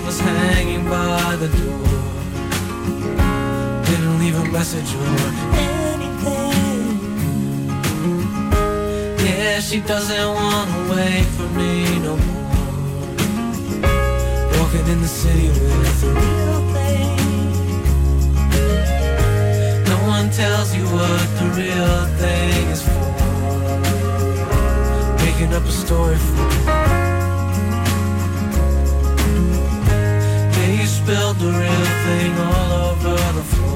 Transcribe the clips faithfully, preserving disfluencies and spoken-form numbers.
was hanging by the door. Didn't leave a message or anything. Yeah, she doesn't wanna wait for me no more. Walking in the city with the real thing. No one tells you what the real thing is for. Making up a story for you. Yeah, you spilled the real thing all over the floor.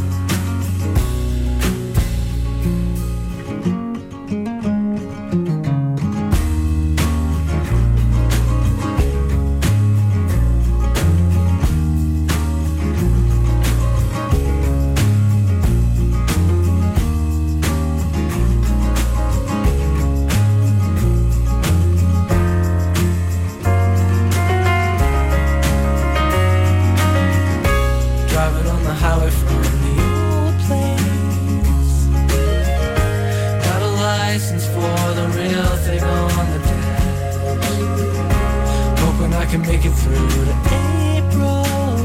Can make it through to April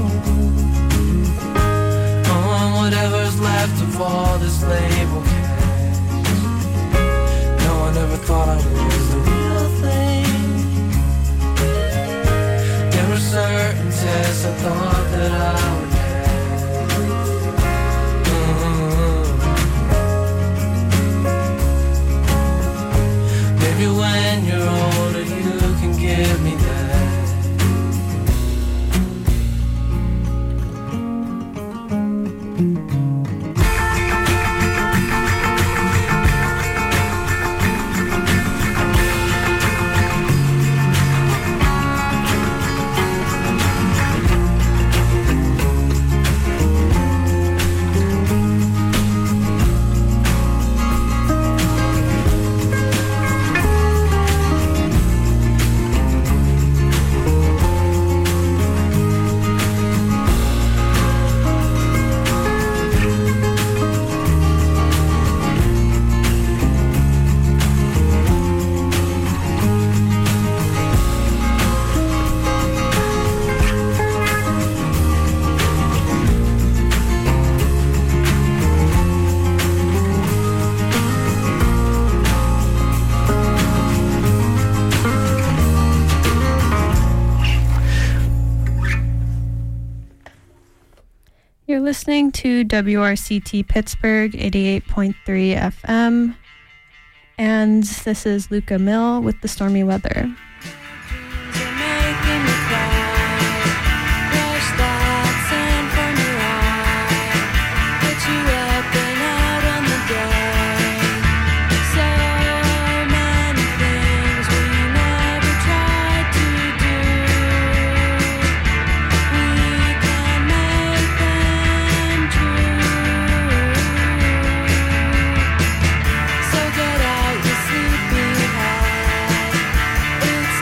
on whatever's left of all this label cash. No one ever thought I was the real thing. There were certain tests I thought that I would pass. Mm-hmm. Maybe when you're older you can give me that. Listening to W R C T Pittsburgh eighty-eight point three F M, and this is Luca Mill with the stormy weather. So get out your sleepy head. It's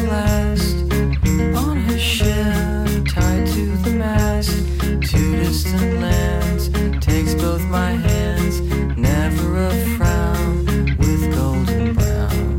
last. On his ship, tied to the mast, to distant lands, takes both my hands, never a frown, with golden brown.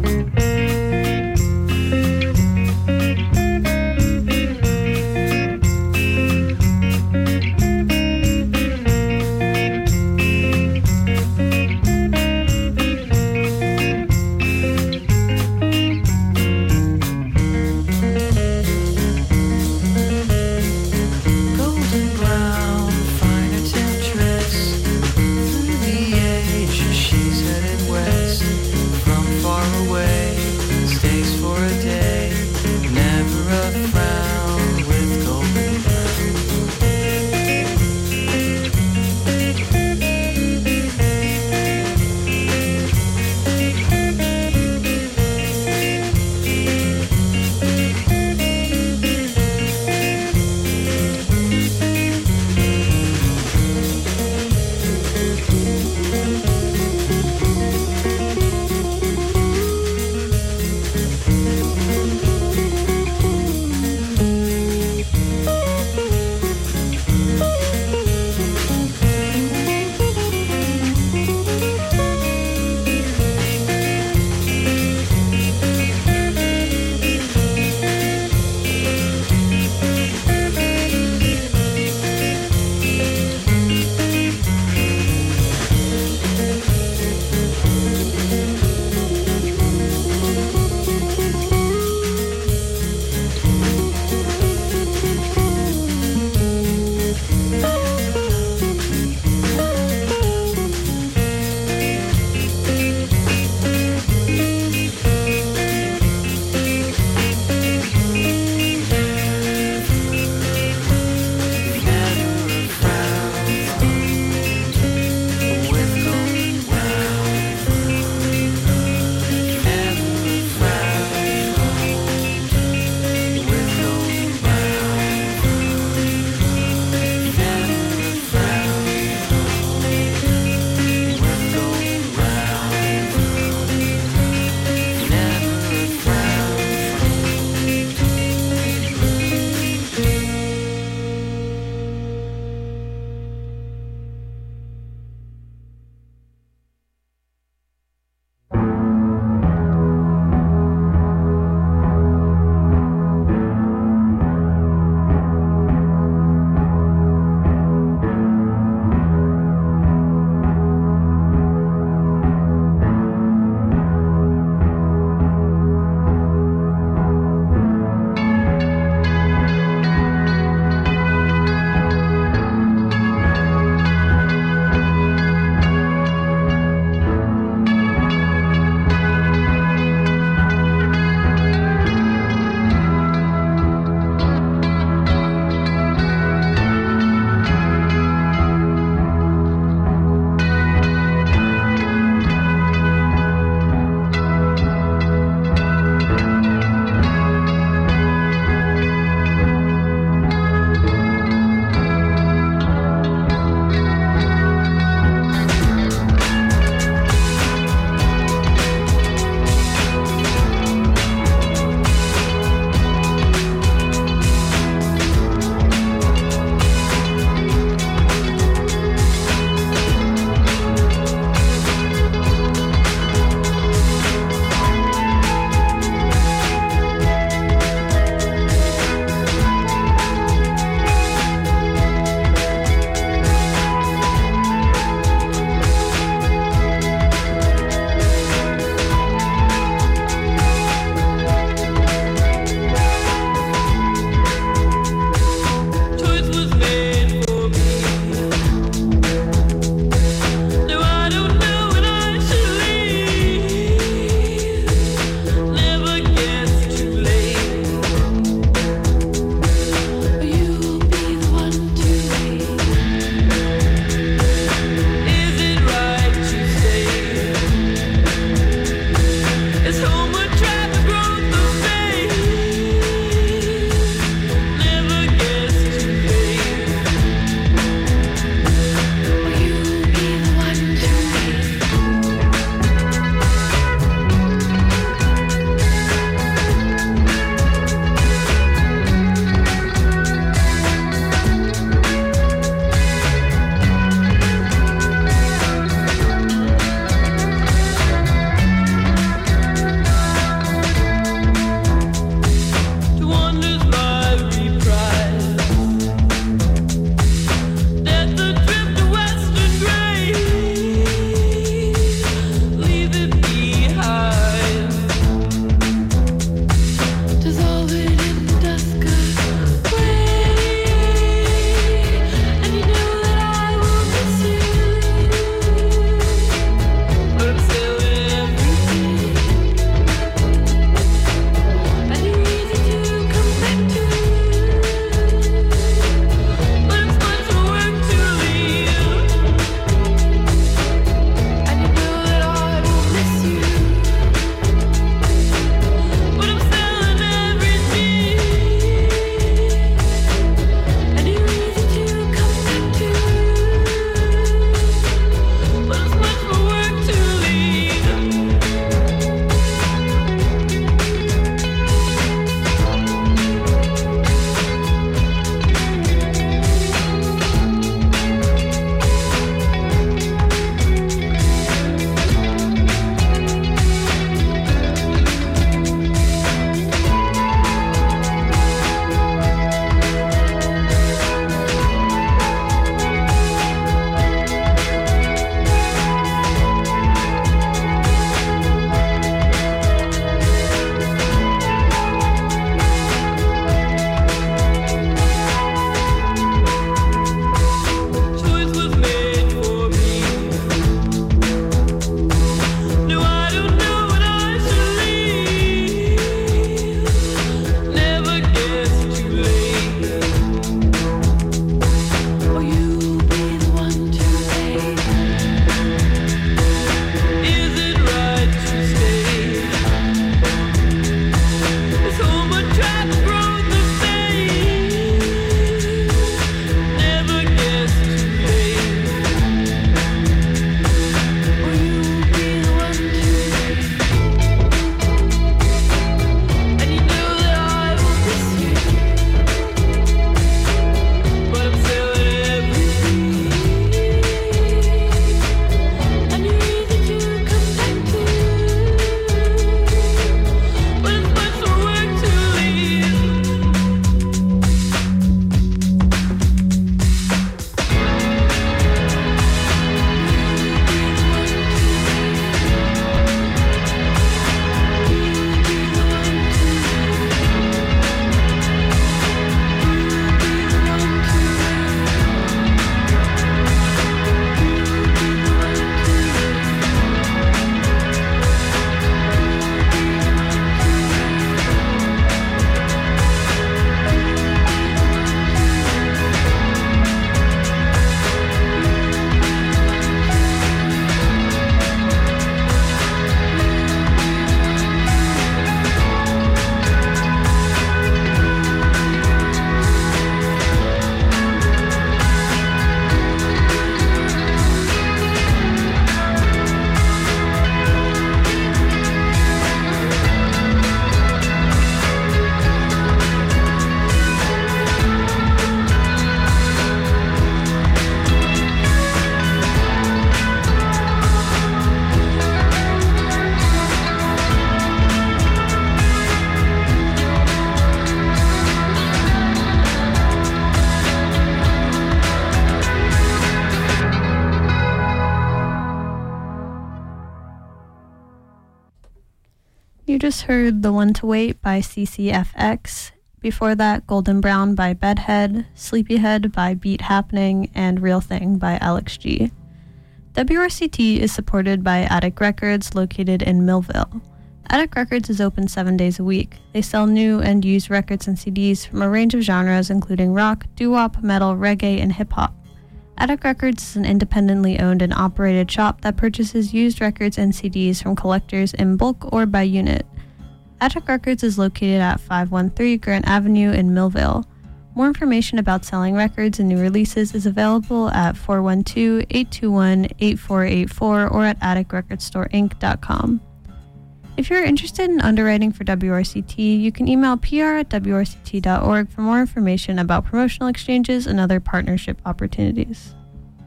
just heard The One to Wait by C C F X. Before that, Golden Brown by Bedhead, Sleepyhead by Beat Happening, and Real Thing by Alex G. W R C T is supported by Attic Records, located in Millville. Attic Records is open seven days a week. They sell new and used records and C Ds from a range of genres including rock, doo-wop, metal, reggae, and hip-hop. Attic Records is an independently owned and operated shop that purchases used records and C Ds from collectors in bulk or by unit. Attic Records is located at five one three Grant Avenue in Millville. More information about selling records and new releases is available at four one two, eight two one, eight four eight four or at attic record store inc dot com. If you're interested in underwriting for W R C T, you can email p r at w r c t dot org for more information about promotional exchanges and other partnership opportunities.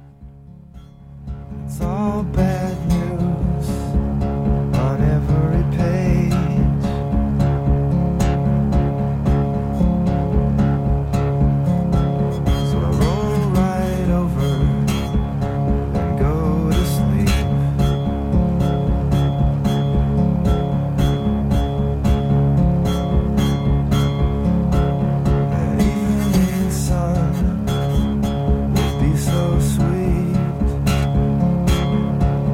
It's all bad news on every page. So I roll right over and go to sleep. The evening sun would be so sweet.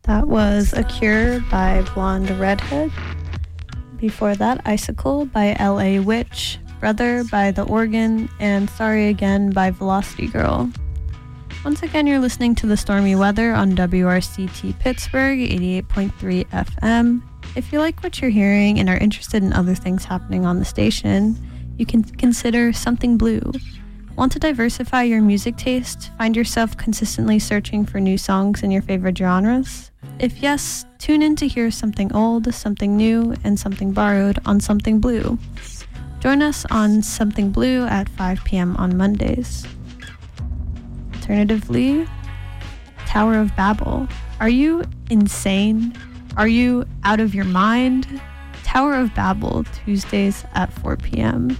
That was A Cure by Blonde Redhead. Before that, Icicle by L A Witch, Brother by The Organ, and Sorry Again by Velocity Girl. Once again, you're listening to the stormy weather on W R C T Pittsburgh, eighty-eight point three F M. If you like what you're hearing and are interested in other things happening on the station, you can consider Something Blue. Want to diversify your music taste? Find yourself consistently searching for new songs in your favorite genres? If yes, tune in to hear something old, something new, and something borrowed on Something Blue. Join us on Something Blue at five p.m. on Mondays. Alternatively, Tower of Babel. Are you insane? Are you out of your mind? Tower of Babel, Tuesdays at four p.m.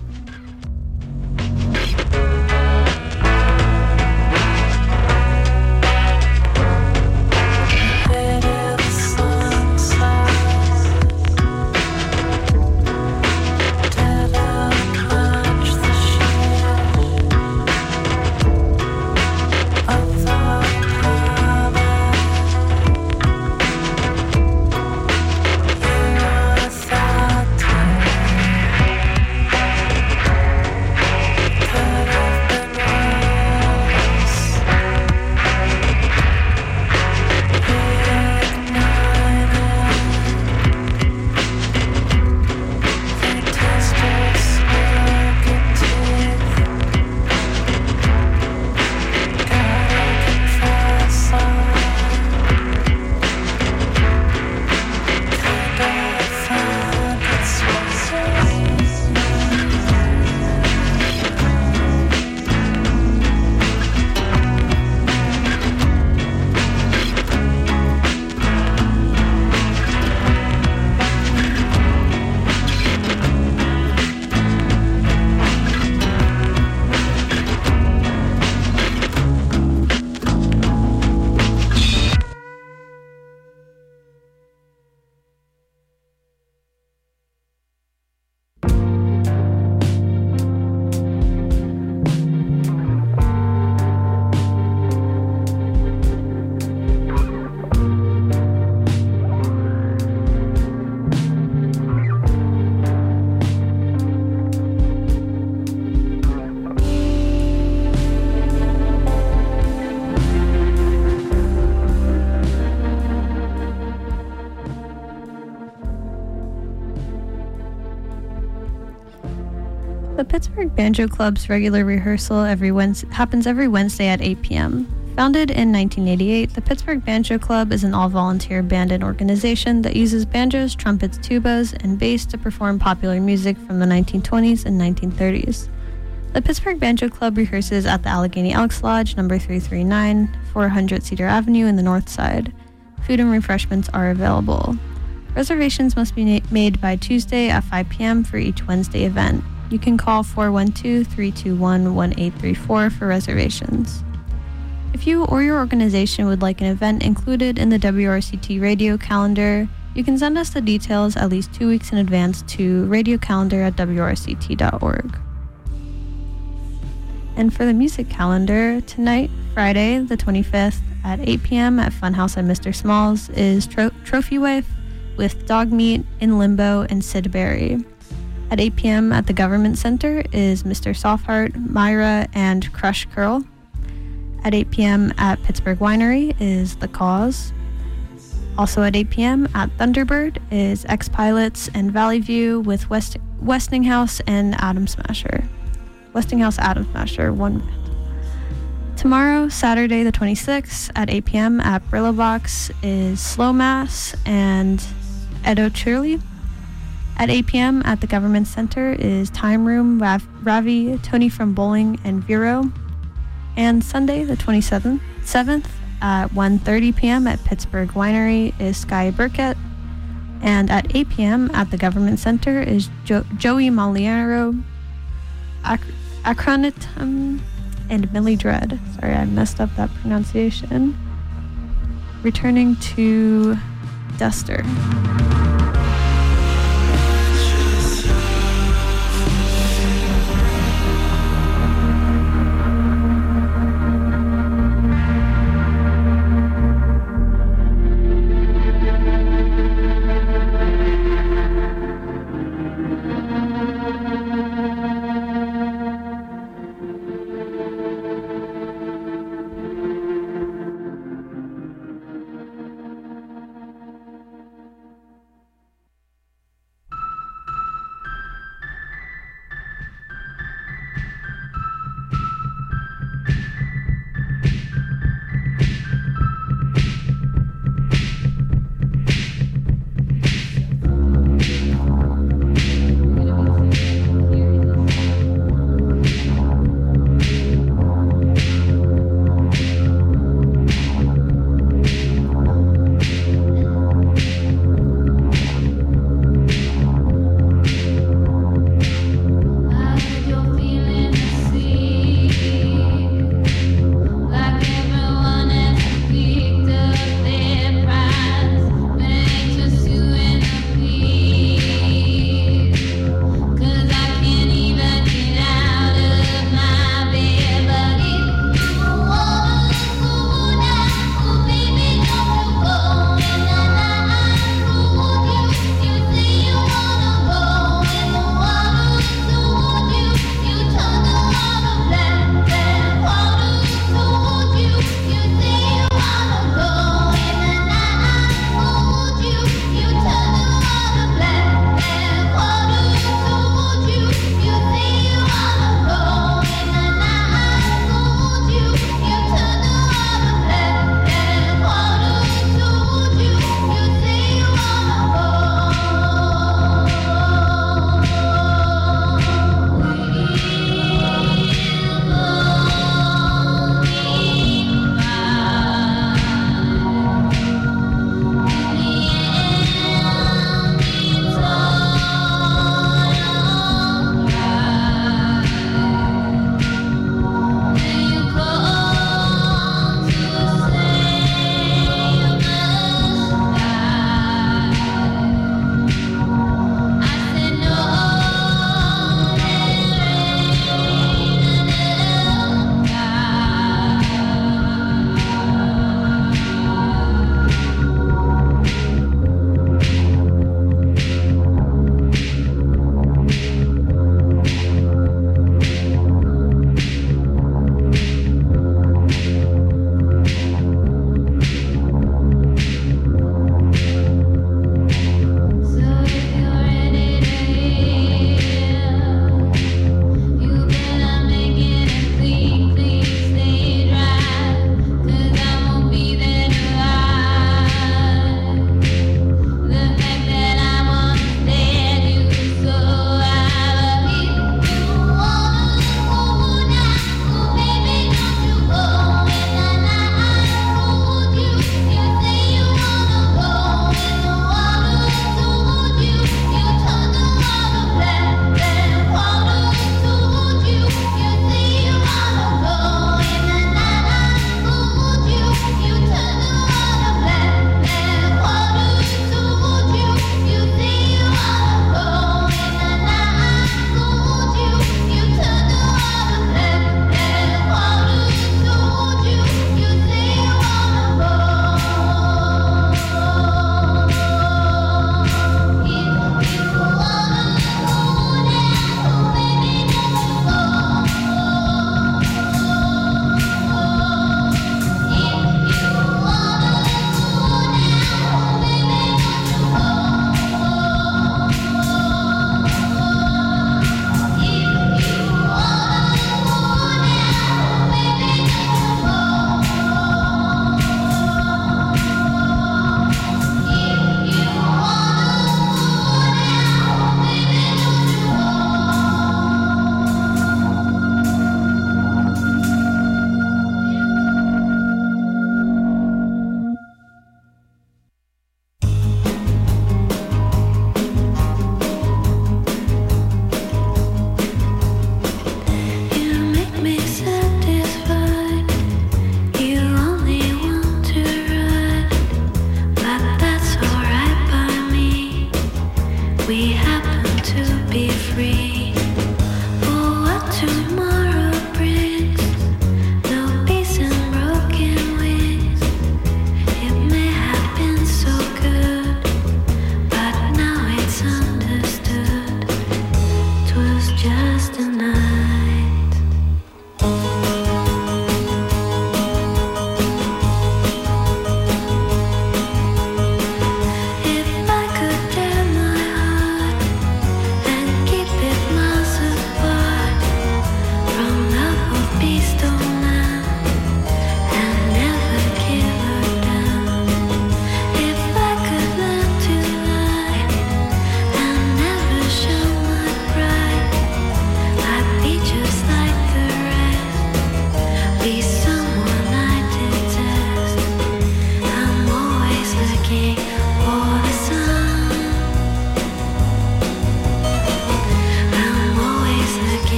The Pittsburgh Banjo Club's regular rehearsal every Wednesday, happens every Wednesday at eight p.m. Founded in nineteen eighty-eight, the Pittsburgh Banjo Club is an all-volunteer band and organization that uses banjos, trumpets, tubas, and bass to perform popular music from the nineteen twenties and nineteen thirties. The Pittsburgh Banjo Club rehearses at the Allegheny Elks Lodge, number three thirty-nine, four hundred Cedar Avenue in the North Side. Food and refreshments are available. Reservations must be na- made by Tuesday at five p.m. for each Wednesday event. You can call four one two, three two one, one eight three four for reservations. If you or your organization would like an event included in the W R C T radio calendar, you can send us the details at least two weeks in advance to radiocalendar at w r c t dot org. And for the music calendar, tonight, Friday the twenty-fifth at eight p.m. at Funhouse and Mister Smalls is Tro- Trophy Wife with Dog Meat, In Limbo, and Sid Barry. At eight p.m. at the Government Center is Mister Softheart, Myra, and Crush Curl. At eight p.m. at Pittsburgh Winery is The Cause. Also at eight p.m. at Thunderbird is X-Pilots and Valley View with West- Westinghouse and Atom Smasher. Westinghouse Atom Smasher, one minute. Tomorrow, Saturday the twenty-sixth at eight p.m. at Brillo Box is Slow Mass and Edo Chirley. At eight p.m. at the Government Center is Time Room, Rav- Ravi, Tony from Bowling, and Vero. And Sunday, the twenty-seventh, seventh at one thirty p.m. at Pittsburgh Winery is Sky Burkett. And at eight p.m. at the Government Center is jo- Joey Maliero, Ac- Acronitum, and Millie Dread. Sorry, I messed up that pronunciation. Returning to Duster.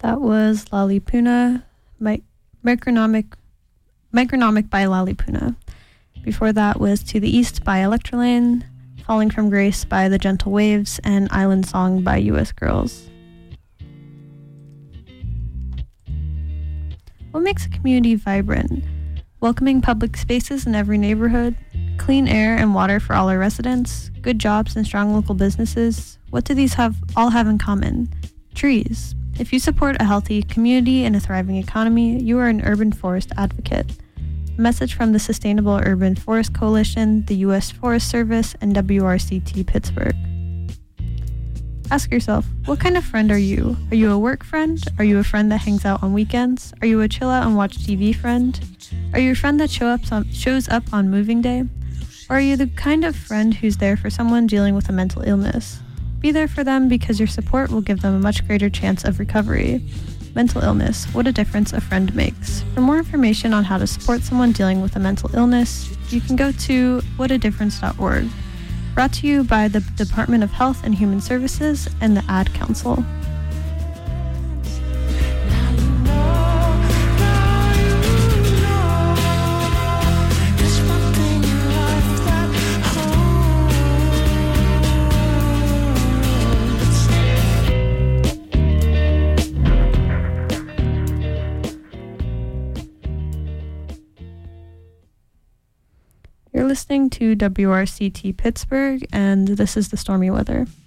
That was Lalipuna, Mi- Micronomic, Micronomic by Lalipuna. Before that was To the East by Electrolane, Falling from Grace by The Gentle Waves, and Island Song by U S Girls. What makes a community vibrant? Welcoming public spaces in every neighborhood, clean air and water for all our residents, good jobs and strong local businesses. What do these have all have in common? Trees. If you support a healthy community and a thriving economy, you are an urban forest advocate. A message from the Sustainable Urban Forest Coalition, the U S Forest Service, and W R C T Pittsburgh. Ask yourself, what kind of friend are you? Are you a work friend? Are you a friend that hangs out on weekends? Are you a chill out and watch T V friend? Are you a friend that show up on, shows up on moving day? Or are you the kind of friend who's there for someone dealing with a mental illness? Be there for them because your support will give them a much greater chance of recovery. Mental illness, what a difference a friend makes. For more information on how to support someone dealing with a mental illness, you can go to what a difference dot org. Brought to you by the Department of Health and Human Services and the Ad Council. You're listening to W R C T Pittsburgh, and this is the stormy weather.